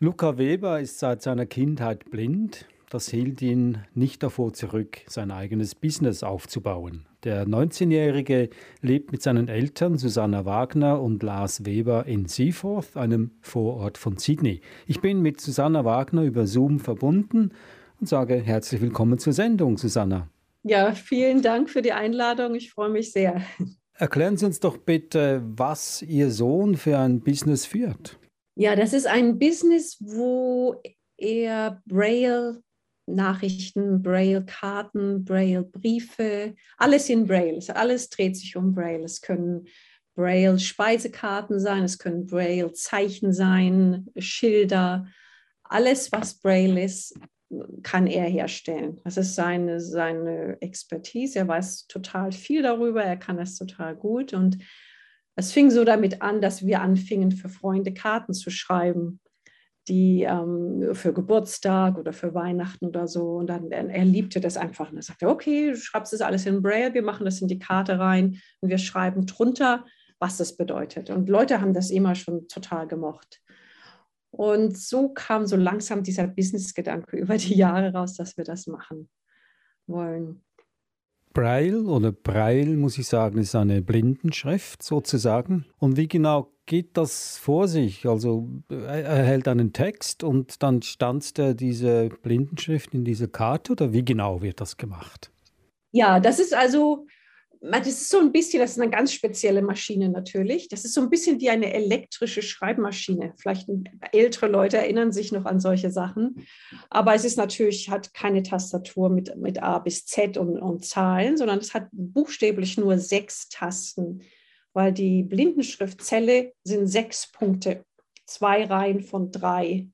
Luca Weber ist seit seiner Kindheit blind. Das hielt ihn nicht davor zurück, sein eigenes Business aufzubauen. Der 19-Jährige lebt mit seinen Eltern Susanna Wagner und Lars Weber in Seaforth, einem Vorort von Sydney. Ich bin mit Susanna Wagner über Zoom verbunden und sage herzlich willkommen zur Sendung, Susanna. Ja, vielen Dank für die Einladung. Ich freue mich sehr. Erklären Sie uns doch bitte, was Ihr Sohn für ein Business führt. Ja, das ist ein Business, wo er Braille-Nachrichten, Braille-Karten, Braille-Briefe, alles in Braille. Alles dreht sich um Braille. Es können Braille-Speisekarten sein, es können Braille-Zeichen sein, Schilder. Alles, was Braille ist, kann er herstellen. Das ist seine Expertise. Er weiß total viel darüber, er kann das total gut. Und es fing so damit an, dass wir anfingen, für Freunde Karten zu schreiben, die für Geburtstag oder für Weihnachten oder so. Und dann, er liebte das einfach. Und er sagte, okay, du schreibst das alles in Braille, wir machen das in die Karte rein und wir schreiben drunter, was das bedeutet. Und Leute haben das immer schon total gemocht. Und so kam so langsam dieser Business-Gedanke über die Jahre raus, dass wir das machen wollen. Braille oder Braille, muss ich sagen, ist eine Blindenschrift sozusagen. Und wie genau geht das vor sich? Also er erhält einen Text und dann stanzt er diese Blindenschrift in diese Karte oder wie genau wird das gemacht? Ja, das ist so ein bisschen, das ist eine ganz spezielle Maschine natürlich. Das ist so ein bisschen wie eine elektrische Schreibmaschine. Vielleicht ältere Leute erinnern sich noch an solche Sachen. Aber es ist natürlich, hat keine Tastatur mit A bis Z und Zahlen, sondern es hat buchstäblich nur 6 Tasten, weil die Blindenschriftzelle sind 6 Punkte, 2 Reihen von 3,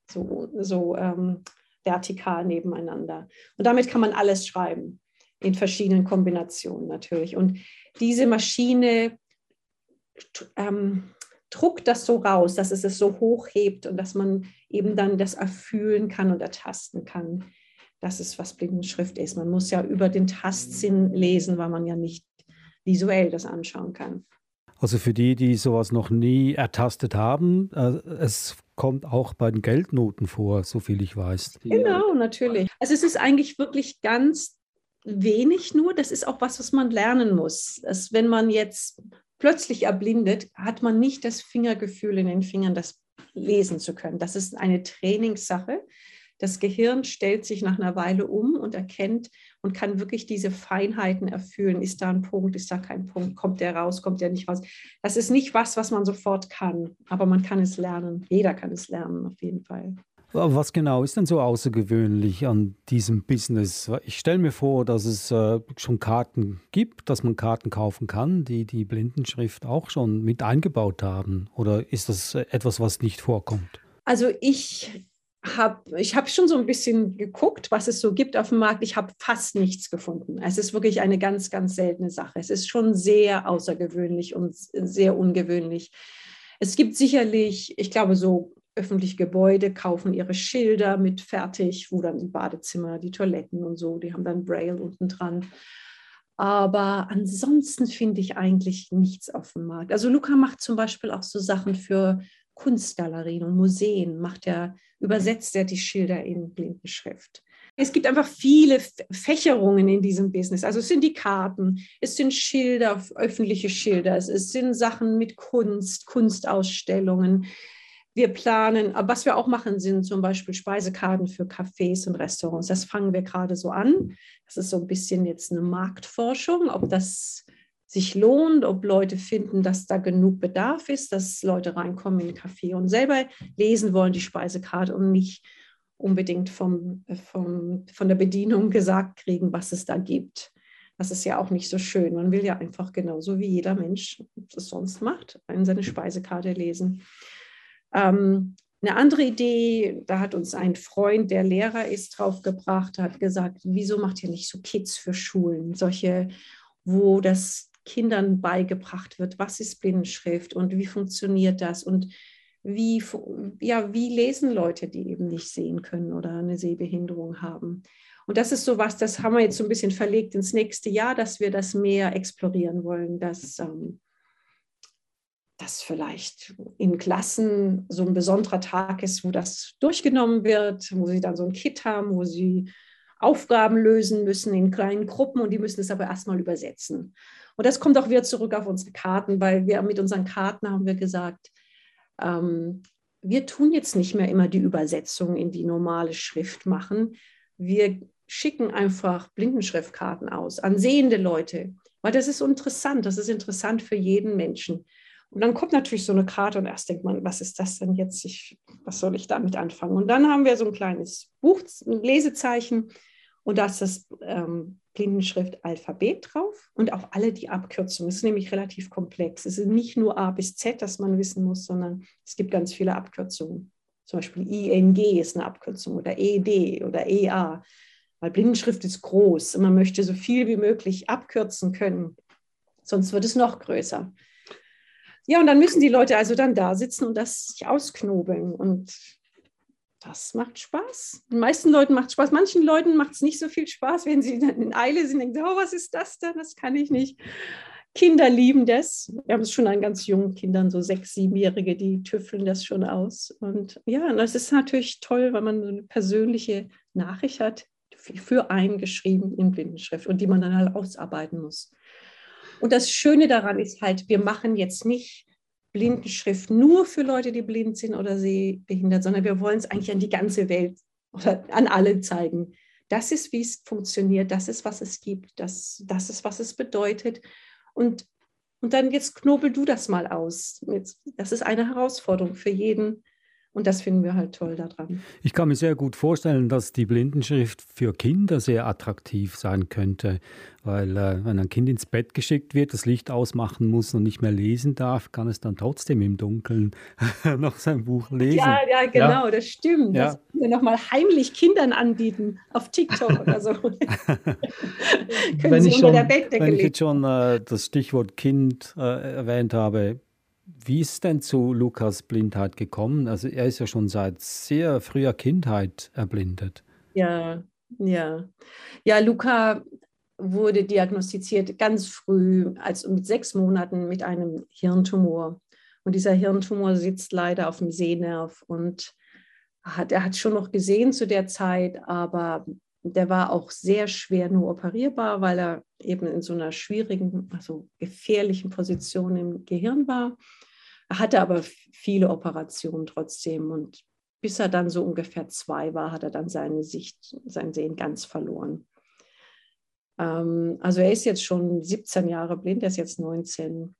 vertikal nebeneinander. Und damit kann man alles schreiben in verschiedenen Kombinationen natürlich. Und diese Maschine druckt das so raus, dass es so hochhebt und dass man eben dann das erfühlen kann und ertasten kann. Das ist, was Blindenschrift ist. Man muss ja über den Tastsinn lesen, weil man ja nicht visuell das anschauen kann. Also für die, die sowas noch nie ertastet haben, es kommt auch bei den Geldnoten vor, soviel ich weiß. Genau, natürlich. Also es ist eigentlich wirklich ganz wenig nur. Das ist auch was man lernen muss. Wenn man jetzt plötzlich erblindet, hat man nicht das Fingergefühl in den Fingern, das lesen zu können. Das ist eine Trainingssache. Das Gehirn stellt sich nach einer Weile um und erkennt und kann wirklich diese Feinheiten erfüllen. Ist da ein Punkt, ist da kein Punkt, kommt der raus, kommt der nicht raus. Das ist nicht was man sofort kann, aber man kann es lernen. Jeder kann es lernen, auf jeden Fall. Was genau ist denn so außergewöhnlich an diesem Business? Ich stelle mir vor, dass es schon Karten gibt, dass man Karten kaufen kann, die die Blindenschrift auch schon mit eingebaut haben. Oder ist das etwas, was nicht vorkommt? Also ich hab schon so ein bisschen geguckt, was es so gibt auf dem Markt. Ich habe fast nichts gefunden. Es ist wirklich eine ganz, ganz seltene Sache. Es ist schon sehr außergewöhnlich und sehr ungewöhnlich. Es gibt sicherlich, ich glaube, so öffentliche Gebäude kaufen ihre Schilder mit fertig, wo dann die Badezimmer, die Toiletten und so, die haben dann Braille unten dran. Aber ansonsten finde ich eigentlich nichts auf dem Markt. Also Luca macht zum Beispiel auch so Sachen für Kunstgalerien und Museen, übersetzt er die Schilder in Blindenschrift. Es gibt einfach viele Fächerungen in diesem Business. Also es sind die Karten, es sind Schilder, öffentliche Schilder, es sind Sachen mit Kunst, Kunstausstellungen. Wir planen, was wir auch machen, sind zum Beispiel Speisekarten für Cafés und Restaurants. Das fangen wir gerade so an. Das ist so ein bisschen jetzt eine Marktforschung, ob das sich lohnt, ob Leute finden, dass da genug Bedarf ist, dass Leute reinkommen in den Café und selber lesen wollen, die Speisekarte und nicht unbedingt von der Bedienung gesagt kriegen, was es da gibt. Das ist ja auch nicht so schön. Man will ja einfach genauso wie jeder Mensch es sonst macht, in seine Speisekarte lesen. Eine andere Idee, da hat uns ein Freund, der Lehrer ist, draufgebracht, hat gesagt, wieso macht ihr nicht so Kids für Schulen, solche, wo das Kindern beigebracht wird, was ist Blindenschrift und wie funktioniert das und wie lesen Leute, die eben nicht sehen können oder eine Sehbehinderung haben. Und das ist sowas, das haben wir jetzt so ein bisschen verlegt ins nächste Jahr, dass wir das mehr explorieren wollen, dass dass vielleicht in Klassen so ein besonderer Tag ist, wo das durchgenommen wird, wo sie dann so ein Kit haben, wo sie Aufgaben lösen müssen in kleinen Gruppen und die müssen es aber erstmal übersetzen. Und das kommt auch wieder zurück auf unsere Karten, weil wir mit unseren Karten haben wir gesagt, wir tun jetzt nicht mehr immer die Übersetzung in die normale Schrift machen. Wir schicken einfach Blindenschriftkarten aus an sehende Leute, weil das ist interessant für jeden Menschen. Und dann kommt natürlich so eine Karte und erst denkt man, was ist das denn jetzt? Was soll ich damit anfangen? Und dann haben wir so ein kleines Buch, ein Lesezeichen und da ist das Blindenschrift-Alphabet drauf und auch alle die Abkürzungen. Es ist nämlich relativ komplex. Es ist nicht nur A bis Z, das man wissen muss, sondern es gibt ganz viele Abkürzungen. Zum Beispiel ING ist eine Abkürzung oder ED oder EA, weil Blindenschrift ist groß und man möchte so viel wie möglich abkürzen können, sonst wird es noch größer. Ja, und dann müssen die Leute also dann da sitzen und das sich ausknobeln und das macht Spaß. Den meisten Leuten macht es Spaß. Manchen Leuten macht es nicht so viel Spaß, wenn sie dann in Eile sind und denken, oh, was ist das denn? Das kann ich nicht. Kinder lieben das. Wir haben es schon an ganz jungen Kindern, so 6-, 7-Jährige, die tüfteln das schon aus. Und ja, das ist natürlich toll, weil man so eine persönliche Nachricht hat, für einen geschrieben in Blindenschrift und die man dann halt ausarbeiten muss. Und das Schöne daran ist halt, wir machen jetzt nicht Blindenschrift nur für Leute, die blind sind oder sehbehindert, sondern wir wollen es eigentlich an die ganze Welt oder an alle zeigen. Das ist, wie es funktioniert, das ist, was es gibt, das ist, was es bedeutet. Und dann jetzt knobel du das mal aus. Das ist eine Herausforderung für jeden. Und das finden wir halt toll daran. Ich kann mir sehr gut vorstellen, dass die Blindenschrift für Kinder sehr attraktiv sein könnte, weil wenn ein Kind ins Bett geschickt wird, das Licht ausmachen muss und nicht mehr lesen darf, kann es dann trotzdem im Dunkeln noch sein Buch lesen. Ja, genau, ja. Das stimmt. Ja. Das können wir nochmal heimlich Kindern anbieten auf TikTok oder so. Können Sie unter der Bettdecke lesen. Wenn ich jetzt schon das Stichwort Kind erwähnt habe, wie ist es denn zu Lukas Blindheit gekommen? Also er ist ja schon seit sehr früher Kindheit erblindet. Ja. Ja, Luca wurde diagnostiziert ganz früh, also mit 6 Monaten mit einem Hirntumor. Und dieser Hirntumor sitzt leider auf dem Sehnerv und er hat schon noch gesehen zu der Zeit, aber der war auch sehr schwer nur operierbar, weil er eben in so einer schwierigen, also gefährlichen Position im Gehirn war. Er hatte aber viele Operationen trotzdem und bis er dann so ungefähr 2 war, hat er dann sein Sehen ganz verloren. Also er ist jetzt schon 17 Jahre blind, er ist jetzt 19.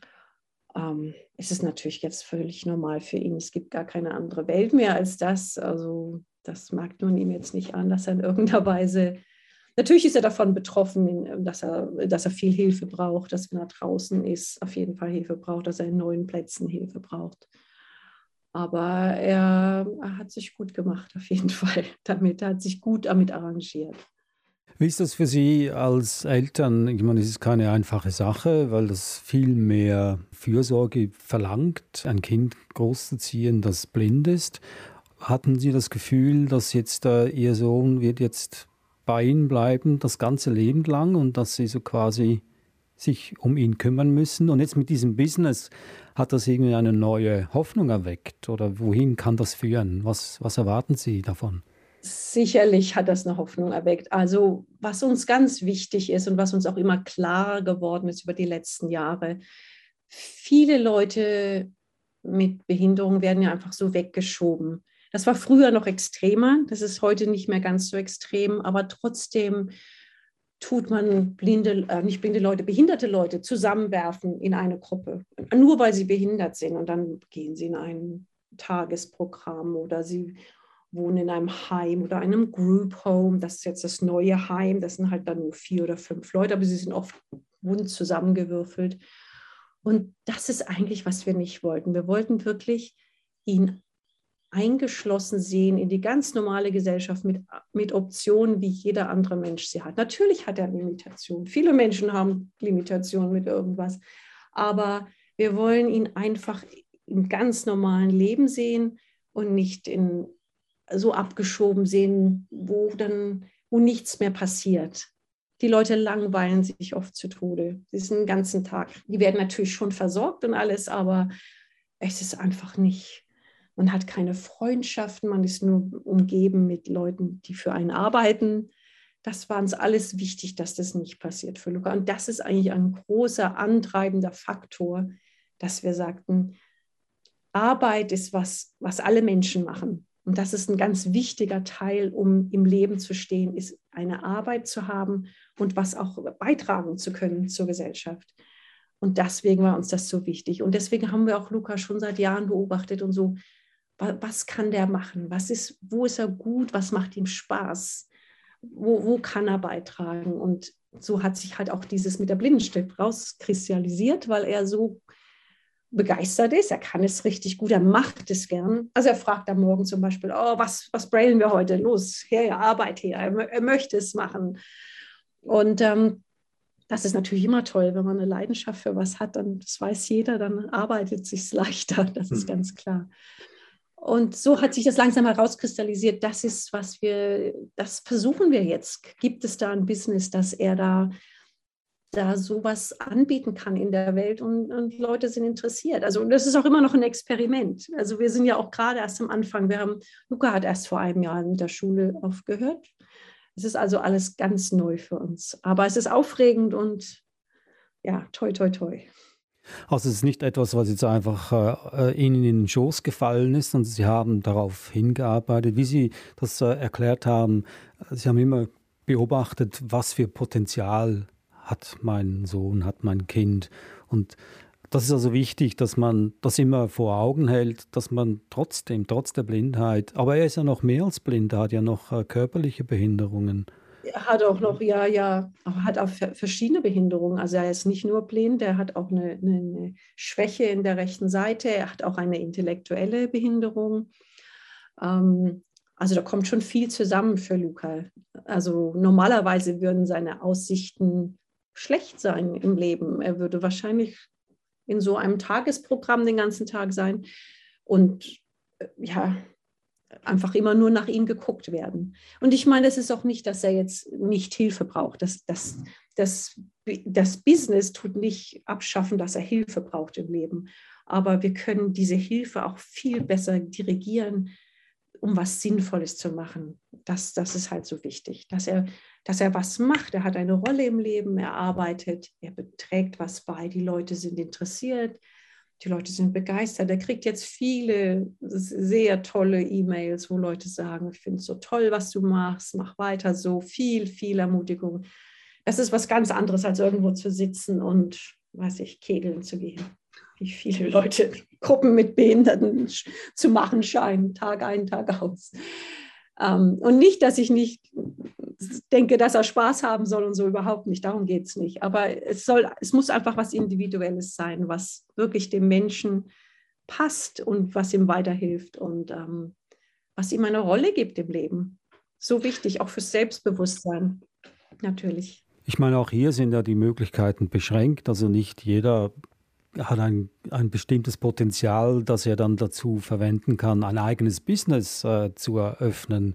Es ist natürlich jetzt völlig normal für ihn. Es gibt gar keine andere Welt mehr als das. Also das merkt man ihm jetzt nicht an, dass er in irgendeiner Weise, natürlich ist er davon betroffen, dass er viel Hilfe braucht, dass wenn er draußen ist, auf jeden Fall Hilfe braucht, dass er in neuen Plätzen Hilfe braucht. Aber er hat sich gut gemacht, auf jeden Fall damit. Er hat sich gut damit arrangiert. Wie ist das für Sie als Eltern? Ich meine, es ist keine einfache Sache, weil das viel mehr Fürsorge verlangt, ein Kind großzuziehen, das blind ist. Hatten Sie das Gefühl, dass jetzt Ihr Sohn wird jetzt bei Ihnen bleiben, das ganze Leben lang und dass Sie so quasi sich um ihn kümmern müssen? Und jetzt mit diesem Business, hat das irgendwie eine neue Hoffnung erweckt? Oder wohin kann das führen? Was erwarten Sie davon? Sicherlich hat das eine Hoffnung erweckt. Also was uns ganz wichtig ist und was uns auch immer klarer geworden ist über die letzten Jahre, viele Leute mit Behinderung werden ja einfach so weggeschoben. Das war früher noch extremer, das ist heute nicht mehr ganz so extrem, aber trotzdem tut man behinderte Leute zusammenwerfen in eine Gruppe, nur weil sie behindert sind und dann gehen sie in ein Tagesprogramm oder sie wohnen in einem Heim oder einem Group Home. Das ist jetzt das neue Heim. Das sind halt dann nur 4 oder 5 Leute, aber sie sind oft bunt zusammengewürfelt. Und das ist eigentlich, was wir nicht wollten. Wir wollten wirklich ihn eingeschlossen sehen in die ganz normale Gesellschaft mit Optionen, wie jeder andere Mensch sie hat. Natürlich hat er Limitationen. Viele Menschen haben Limitationen mit irgendwas. Aber wir wollen ihn einfach im ganz normalen Leben sehen und nicht so abgeschoben sehen, wo nichts mehr passiert. Die Leute langweilen sich oft zu Tode. Sie sind den ganzen Tag. Die werden natürlich schon versorgt und alles, aber es ist einfach nicht. Man hat keine Freundschaften, man ist nur umgeben mit Leuten, die für einen arbeiten. Das war uns alles wichtig, dass das nicht passiert für Luca. Und das ist eigentlich ein großer antreibender Faktor, dass wir sagten, Arbeit ist was alle Menschen machen. Und das ist ein ganz wichtiger Teil, um im Leben zu stehen, ist eine Arbeit zu haben und was auch beitragen zu können zur Gesellschaft. Und deswegen war uns das so wichtig. Und deswegen haben wir auch Luca schon seit Jahren beobachtet und so, was kann der machen? Wo ist er gut? Was macht ihm Spaß? Wo kann er beitragen? Und so hat sich halt auch dieses mit der Blindenstift rauskristallisiert, weil er so begeistert ist. Er kann es richtig gut, er macht es gern. Also er fragt am Morgen zum Beispiel, oh, was brailen wir heute? Los, her, Arbeit her. Er möchte es machen. Und das ist natürlich immer toll, wenn man eine Leidenschaft für was hat, dann, das weiß jeder, dann arbeitet es sich leichter, das ist ganz klar. Und so hat sich das langsam herauskristallisiert, das ist, das versuchen wir jetzt. Gibt es da ein Business, dass er da sowas anbieten kann in der Welt und Leute sind interessiert. Also das ist auch immer noch ein Experiment. Also wir sind ja auch gerade erst am Anfang. Luca hat erst vor einem Jahr mit der Schule aufgehört. Es ist also alles ganz neu für uns. Aber es ist aufregend und ja, toi, toi, toi. Also es ist nicht etwas, was jetzt einfach Ihnen in den Schoß gefallen ist, sondern Sie haben darauf hingearbeitet, wie Sie das erklärt haben. Sie haben immer beobachtet, was für Potenzial hat mein Sohn, hat mein Kind. Und das ist also wichtig, dass man das immer vor Augen hält, dass man trotzdem, trotz der Blindheit, aber er ist ja noch mehr als blind, er hat ja noch körperliche Behinderungen. Er hat auch noch, ja, hat auch verschiedene Behinderungen. Also er ist nicht nur blind, er hat auch eine Schwäche in der rechten Seite, er hat auch eine intellektuelle Behinderung. Also da kommt schon viel zusammen für Luca. Also normalerweise würden seine Aussichten schlecht sein im Leben. Er würde wahrscheinlich in so einem Tagesprogramm den ganzen Tag sein und ja, einfach immer nur nach ihm geguckt werden. Und ich meine, es ist auch nicht, dass er jetzt nicht Hilfe braucht. Das Business tut nicht abschaffen, dass er Hilfe braucht im Leben. Aber wir können diese Hilfe auch viel besser dirigieren, um was Sinnvolles zu machen. Das ist halt so wichtig, dass er was macht. Er hat eine Rolle im Leben, er arbeitet, er trägt was bei, die Leute sind interessiert, die Leute sind begeistert. Er kriegt jetzt viele sehr tolle E-Mails, wo Leute sagen, ich finde es so toll, was du machst, mach weiter so, viel Ermutigung. Das ist was ganz anderes, als irgendwo zu sitzen und, kegeln zu gehen. Wie viele Leute Gruppen mit Behinderten zu machen scheinen, Tag ein, Tag aus. Und nicht, dass ich nicht denke, dass er Spaß haben soll und so, überhaupt nicht, darum geht es nicht. Aber es muss einfach was Individuelles sein, was wirklich dem Menschen passt und was ihm weiterhilft und was ihm eine Rolle gibt im Leben. So wichtig, auch fürs Selbstbewusstsein, natürlich. Ich meine, auch hier sind ja die Möglichkeiten beschränkt, also nicht jeder hat ein bestimmtes Potenzial, das er dann dazu verwenden kann, ein eigenes Business zu eröffnen.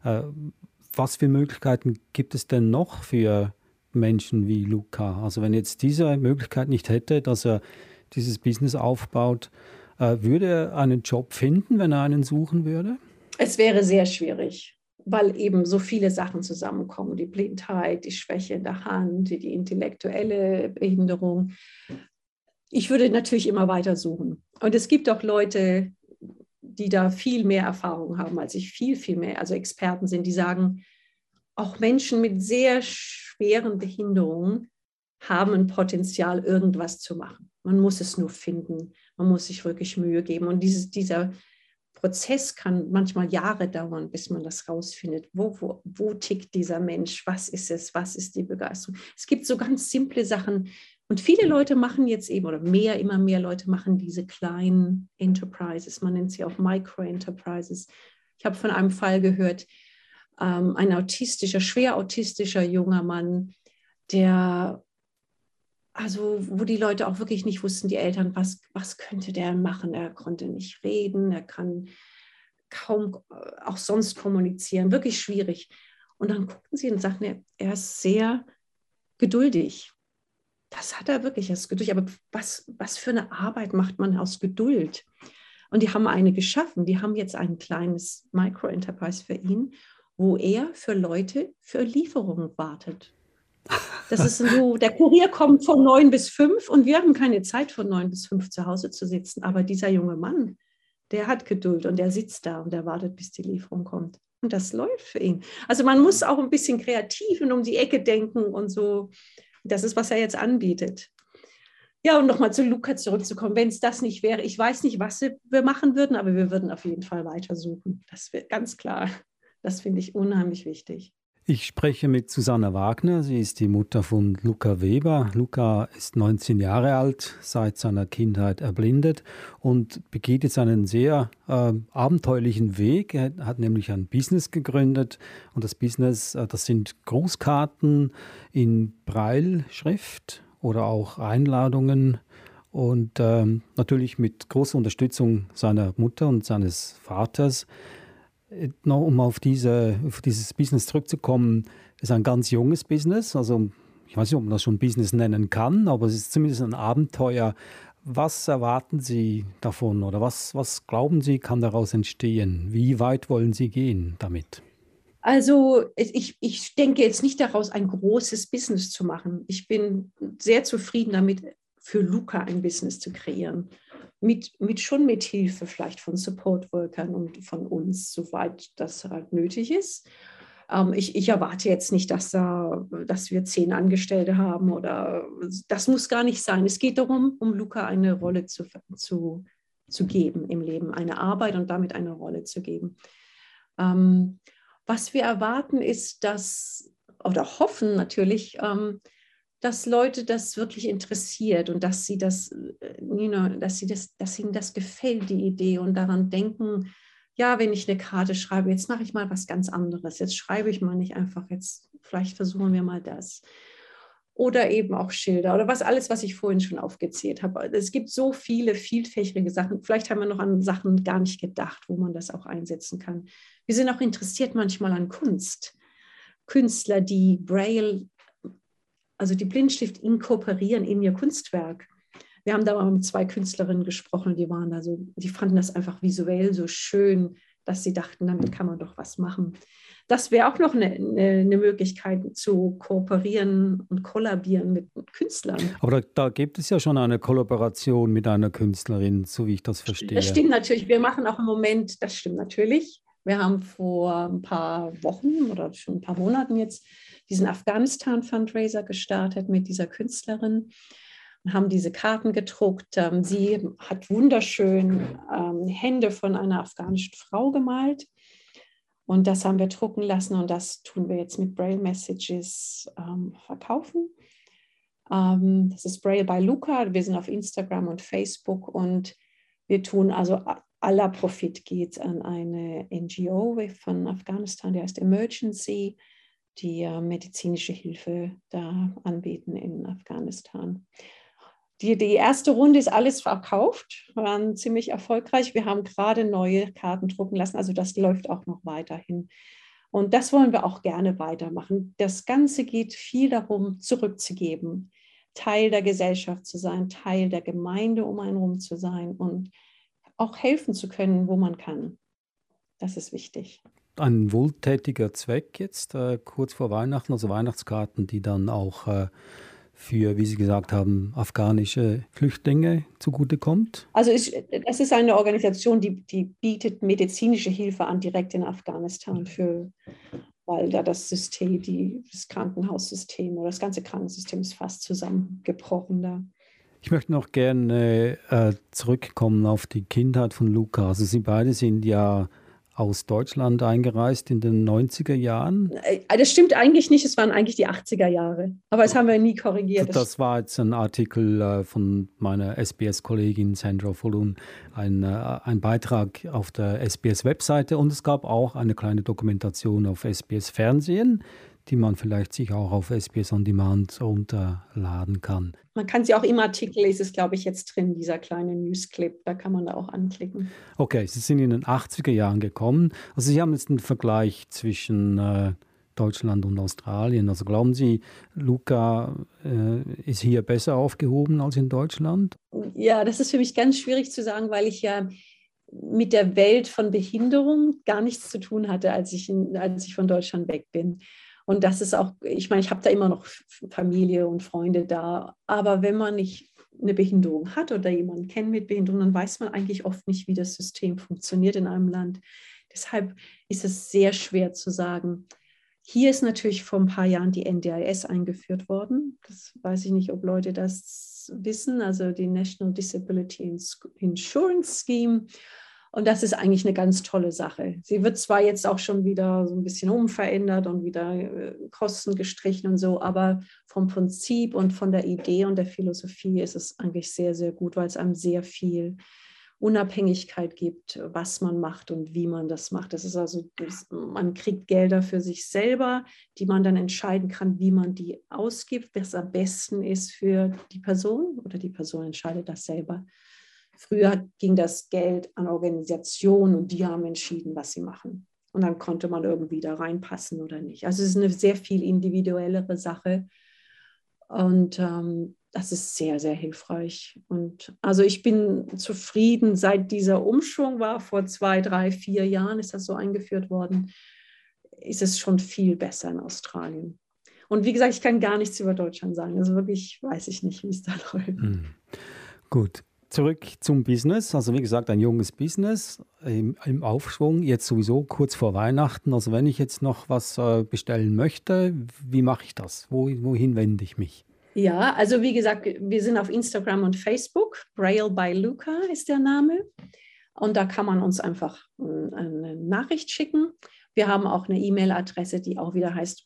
Was für Möglichkeiten gibt es denn noch für Menschen wie Luca? Also wenn jetzt diese Möglichkeit nicht hätte, dass er dieses Business aufbaut, würde er einen Job finden, wenn er einen suchen würde? Es wäre sehr schwierig, weil eben so viele Sachen zusammenkommen. Die Blindheit, die Schwäche in der Hand, die intellektuelle Behinderung. Ich würde natürlich immer weiter suchen. Und es gibt auch Leute, die da viel mehr Erfahrung haben als ich, viel mehr, also Experten sind, die sagen, auch Menschen mit sehr schweren Behinderungen haben ein Potenzial, irgendwas zu machen. Man muss es nur finden, man muss sich wirklich Mühe geben. Und dieser Prozess kann manchmal Jahre dauern, bis man das rausfindet. Wo tickt dieser Mensch? Was ist es? Was ist die Begeisterung? Es gibt so ganz simple Sachen. Und viele Leute machen jetzt eben, oder immer mehr Leute machen diese kleinen Enterprises. Man nennt sie auch Micro-Enterprises. Ich habe von einem Fall gehört, ein schwer autistischer junger Mann, wo die Leute auch wirklich nicht wussten, die Eltern, was könnte der machen? Er konnte nicht reden, er kann kaum auch sonst kommunizieren, wirklich schwierig. Und dann guckten sie und sagten, er ist sehr geduldig. Das hat er wirklich, das Geduld. Aber was für eine Arbeit macht man aus Geduld? Und die haben eine geschaffen. Die haben jetzt ein kleines Micro-Enterprise für ihn, wo er für Leute für Lieferungen wartet. Das ist so, der Kurier kommt von 9 bis 5 und wir haben keine Zeit von 9 bis 5 zu Hause zu sitzen. Aber dieser junge Mann, der hat Geduld und der sitzt da und der wartet, bis die Lieferung kommt. Und das läuft für ihn. Also man muss auch ein bisschen kreativ und um die Ecke denken und so. Das ist, was er jetzt anbietet. Ja, und nochmal zu Luca zurückzukommen. Wenn es das nicht wäre, ich weiß nicht, was wir machen würden, aber wir würden auf jeden Fall weitersuchen. Das wird ganz klar. Das finde ich unheimlich wichtig. Ich spreche mit Susanna Wagner. Sie ist die Mutter von Luca Weber. Luca ist 19 Jahre alt, seit seiner Kindheit erblindet und begeht jetzt einen sehr abenteuerlichen Weg. Er hat nämlich ein Business gegründet und das Business, das sind Grußkarten in Brailleschrift oder auch Einladungen und natürlich mit großer Unterstützung seiner Mutter und seines Vaters. Noch um auf dieses Business zurückzukommen, ist ein ganz junges Business. Also ich weiß nicht, ob man das schon Business nennen kann, aber es ist zumindest ein Abenteuer. Was erwarten Sie davon oder was glauben Sie, kann daraus entstehen? Wie weit wollen Sie gehen damit? Also ich denke jetzt nicht daraus, ein großes Business zu machen. Ich bin sehr zufrieden damit, für Luca ein Business zu kreieren. Schon mit Hilfe vielleicht von Support-Workern und von uns, soweit das halt nötig ist. Ich erwarte jetzt nicht, dass wir 10 Angestellte haben oder das muss gar nicht sein. Es geht darum, um Luca eine Rolle zu geben im Leben, eine Arbeit und damit eine Rolle zu geben. Was wir erwarten ist, oder hoffen natürlich, dass Leute das wirklich interessiert und dass ihnen das gefällt, die Idee und daran denken, ja, wenn ich eine Karte schreibe, jetzt mache ich mal was ganz anderes. Jetzt schreibe ich mal nicht einfach, jetzt vielleicht versuchen wir mal das. Oder eben auch Schilder oder was ich vorhin schon aufgezählt habe. Es gibt so viele vielfältige Sachen. Vielleicht haben wir noch an Sachen gar nicht gedacht, wo man das auch einsetzen kann. Wir sind auch interessiert manchmal an Kunst. Künstler, die Braille, also die Blindschrift inkorporieren in ihr Kunstwerk. Wir haben da mal mit 2 Künstlerinnen gesprochen, die fanden das einfach visuell so schön, dass sie dachten, damit kann man doch was machen. Das wäre auch noch eine Möglichkeit zu kooperieren und kollabieren mit Künstlern. Aber da gibt es ja schon eine Kollaboration mit einer Künstlerin, so wie ich das verstehe. Das stimmt natürlich. Wir machen auch im Moment, das stimmt natürlich. Wir haben vor ein paar Wochen oder schon ein paar Monaten jetzt diesen Afghanistan-Fundraiser gestartet mit dieser Künstlerin und haben diese Karten gedruckt. Sie hat wunderschön Hände von einer afghanischen Frau gemalt und das haben wir drucken lassen und das tun wir jetzt mit Braille Messages verkaufen. Das ist Braille by Luca. Wir sind auf Instagram und Facebook und wir tun also aller Profit geht an eine NGO von Afghanistan, die heißt Emergency, die medizinische Hilfe da anbieten in Afghanistan. Die erste Runde ist alles verkauft, waren ziemlich erfolgreich. Wir haben gerade neue Karten drucken lassen, also das läuft auch noch weiterhin. Und das wollen wir auch gerne weitermachen. Das Ganze geht viel darum, zurückzugeben, Teil der Gesellschaft zu sein, Teil der Gemeinde um einen herum zu sein und auch helfen zu können, wo man kann. Das ist wichtig. Ein wohltätiger Zweck jetzt, kurz vor Weihnachten, also Weihnachtskarten, die dann auch für, wie Sie gesagt haben, afghanische Flüchtlinge zugutekommt? Also es ist eine Organisation, die bietet medizinische Hilfe an, direkt in Afghanistan, weil da das System, das Krankenhaussystem oder das ganze Krankensystem ist fast zusammengebrochen da. Ich möchte noch gerne zurückkommen auf die Kindheit von Luca. Also Sie beide sind ja aus Deutschland eingereist in den 90er Jahren. Das stimmt eigentlich nicht, es waren eigentlich die 80er Jahre. Aber das haben wir nie korrigiert. Das war jetzt ein Artikel von meiner SBS-Kollegin Sandra Folun, ein Beitrag auf der SBS-Webseite und es gab auch eine kleine Dokumentation auf SBS-Fernsehen, die man vielleicht sich auch auf SBS On Demand runterladen kann. Man kann sie auch im Artikel, ist es glaube ich jetzt drin, dieser kleine Newsclip, da kann man da auch anklicken. Okay, Sie sind in den 80er Jahren gekommen. Also Sie haben jetzt einen Vergleich zwischen Deutschland und Australien. Also glauben Sie, Luca ist hier besser aufgehoben als in Deutschland? Ja, das ist für mich ganz schwierig zu sagen, weil ich ja mit der Welt von Behinderung gar nichts zu tun hatte, als ich von Deutschland weg bin. Und das ist auch, ich meine, ich habe da immer noch Familie und Freunde da, aber wenn man nicht eine Behinderung hat oder jemanden kennt mit Behinderung, dann weiß man eigentlich oft nicht, wie das System funktioniert in einem Land. Deshalb ist es sehr schwer zu sagen. Hier ist natürlich vor ein paar Jahren die NDIS eingeführt worden. Das weiß ich nicht, ob Leute das wissen, also die National Disability Insurance Scheme. Und das ist eigentlich eine ganz tolle Sache. Sie wird zwar jetzt auch schon wieder so ein bisschen umverändert und wieder Kosten gestrichen und so, aber vom Prinzip und von der Idee und der Philosophie ist es eigentlich sehr, sehr gut, weil es einem sehr viel Unabhängigkeit gibt, was man macht und wie man das macht. Das ist also, man kriegt Gelder für sich selber, die man dann entscheiden kann, wie man die ausgibt, was am besten ist für die Person oder die Person entscheidet das selber. Früher ging das Geld an Organisationen und die haben entschieden, was sie machen. Und dann konnte man irgendwie da reinpassen oder nicht. Also es ist eine sehr viel individuellere Sache. Und das ist sehr, sehr hilfreich. Und also ich bin zufrieden, seit dieser Umschwung war, vor 2, 3, 4 Jahren ist das so eingeführt worden, ist es schon viel besser in Australien. Und wie gesagt, ich kann gar nichts über Deutschland sagen. Also wirklich weiß ich nicht, wie es da läuft. Gut. Zurück zum Business. Also wie gesagt, ein junges Business im Aufschwung, jetzt sowieso kurz vor Weihnachten. Also wenn ich jetzt noch was bestellen möchte, wie mache ich das? Wohin wende ich mich? Ja, also wie gesagt, wir sind auf Instagram und Facebook. Braille by Luca ist der Name. Und da kann man uns einfach eine Nachricht schicken. Wir haben auch eine E-Mail-Adresse, die auch wieder heißt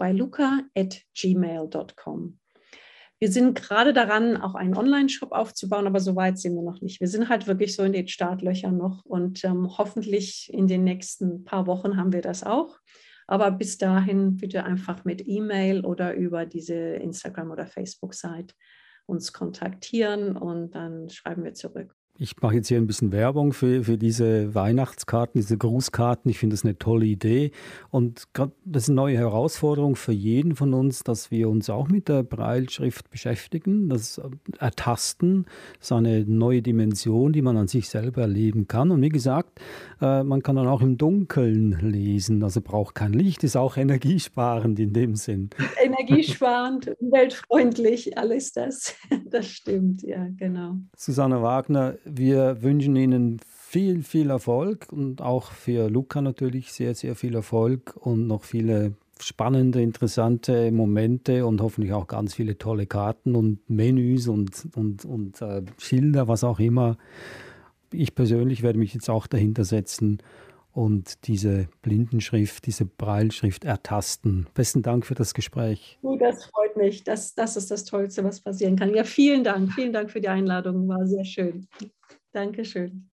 braillebyluca@gmail.com. Wir sind gerade daran, auch einen Online-Shop aufzubauen, aber so weit sind wir noch nicht. Wir sind halt wirklich so in den Startlöchern noch und hoffentlich in den nächsten paar Wochen haben wir das auch. Aber bis dahin bitte einfach mit E-Mail oder über diese Instagram- oder Facebook-Seite uns kontaktieren und dann schreiben wir zurück. Ich mache jetzt hier ein bisschen Werbung für diese Weihnachtskarten, diese Grußkarten. Ich finde das eine tolle Idee. Und das ist eine neue Herausforderung für jeden von uns, dass wir uns auch mit der Brailleschrift beschäftigen. Das Ertasten ist eine neue Dimension, die man an sich selber erleben kann. Und wie gesagt, man kann dann auch im Dunkeln lesen. Also braucht kein Licht, ist auch energiesparend in dem Sinn. Energiesparend, umweltfreundlich, alles das. Das stimmt, ja, genau. Susanne Wagner, wir wünschen Ihnen viel, viel Erfolg und auch für Luca natürlich sehr, sehr viel Erfolg und noch viele spannende, interessante Momente und hoffentlich auch ganz viele tolle Karten und Menüs und Schilder, was auch immer. Ich persönlich werde mich jetzt auch dahinter setzen und diese Blindenschrift, diese Brailleschrift ertasten. Besten Dank für das Gespräch. Das freut mich. Das ist das Tollste, was passieren kann. Ja, vielen Dank. Vielen Dank für die Einladung. War sehr schön. Dankeschön.